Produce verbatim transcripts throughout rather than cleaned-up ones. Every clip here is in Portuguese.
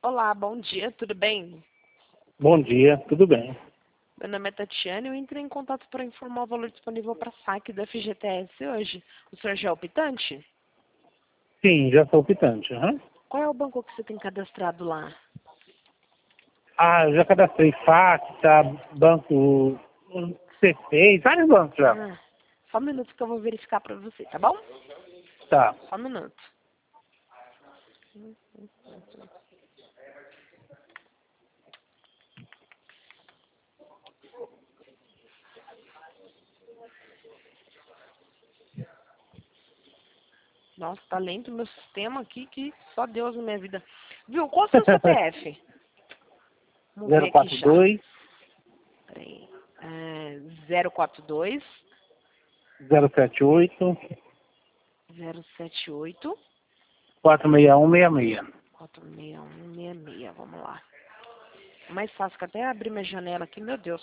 Olá, bom dia, tudo bem? Bom dia, tudo bem. Meu nome é Tatiane e eu entrei em contato para informar o valor disponível para saque do F G T S hoje. O senhor já é optante? Sim, já sou optante. Uhum. Qual é o banco que você tem cadastrado lá? Ah, já cadastrei Facta, Banco C seis, vários bancos já. Ah, só um minuto que eu vou verificar para você, tá bom? Tá. Só um minuto. Nossa, tá lento o meu sistema aqui, que só Deus na minha vida. Viu? Qual é o seu C P F? Vamos ver zero aqui quatro já. dois, Peraí. É, zero quatro dois, zero sete oito, zero sete oito, quatro seis um seis seis. quatro seis um seis seis. Vamos lá. Mais fácil que até abrir minha janela aqui, meu Deus.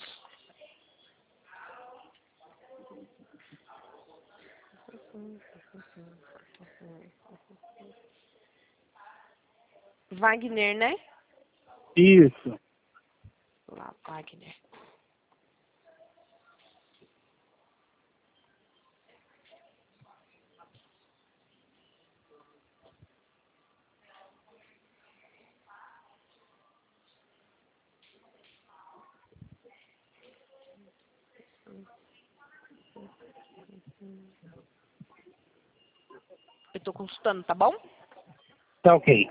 Wagner, né? Isso. Lá, Wagner. Eu tô consultando, tá bom? Tá ok.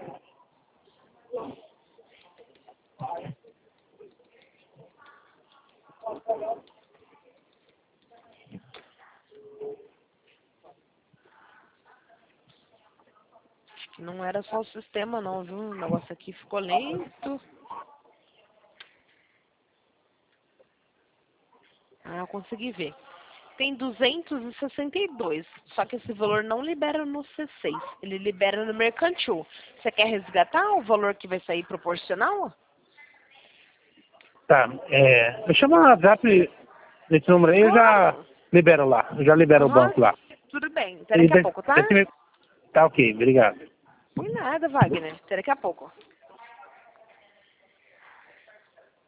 Acho que não era só o sistema não, viu? O negócio aqui ficou lento. Ah, eu consegui ver. Tem duzentos e sessenta e dois, só que esse valor não libera no C seis, ele libera no mercantil. Você quer resgatar o valor que vai sair proporcional? Tá. É, eu chamo o WhatsApp desse número aí, eu já Claro. libero lá. Eu já libero o Aham, banco lá. tudo bem. Até E daqui a desse- pouco, tá? desse- Tá ok, obrigado. Por nada, Wagner. Até daqui a pouco.